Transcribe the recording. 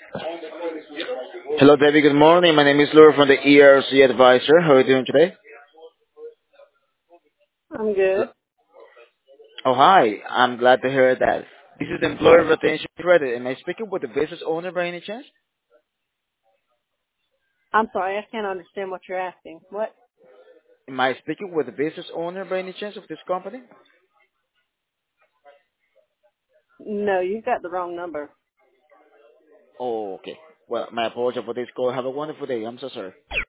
Hello, Debbie. Good morning. My name is Laura from the ERC Advisor. How are you doing today? I'm good. Oh, hi. I'm glad to hear that. This is the Employer Retention Credit. Am I speaking with the business owner by any chance? I'm sorry, I can't understand what you're asking. What? Am I speaking with the business owner by any chance of this company? No, you've got the wrong number. Oh, okay. Well, my apologies for this call. Have a wonderful day. I'm so sorry.